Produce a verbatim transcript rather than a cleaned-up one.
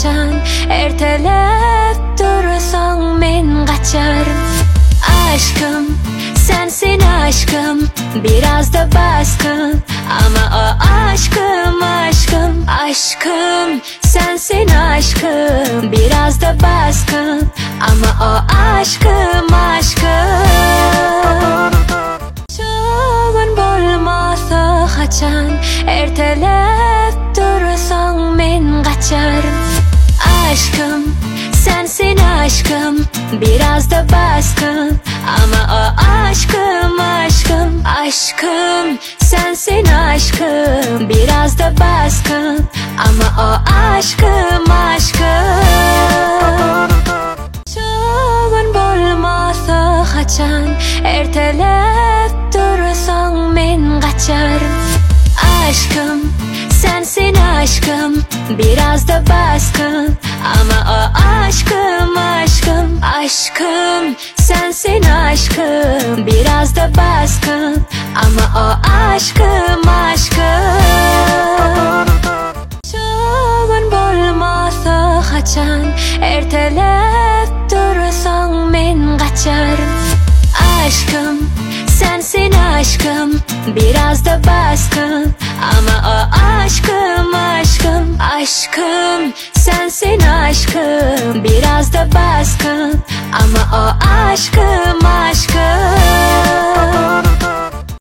kaçan, ertelep dursan men kaçarım. Aşkım, sensin aşkım, biraz da baskın. Ama o aşkım, aşkım, aşkım, sensin aşkım, biraz da baskın. Ama o aşkım, aşkım. Çoğun bolmasa kaçan, ertelep dursan men kaçarım. Aşkım, sensin aşkım, biraz da baskın. Ama o aşkım, aşkım, aşkım, sensin aşkım, biraz da baskın. Ama o aşkım, aşkım. Çoğun bolmasa kaçan, ertelep dursan men kaçarım. Aşkım, sensin aşkım, biraz da baskın. Ama o aşkım, aşkım, aşkım, sensin aşkım, biraz da baskın. Ama o aşkım, aşkım. Çoğun bolmasa kaçan, ertelep dursan men kaçarım. Aşkım, sensin aşkım, biraz da baskın. Ama o aşkım, aşkım, aşkım, sensin aşkım, biraz da baskın. Ama o aşkım.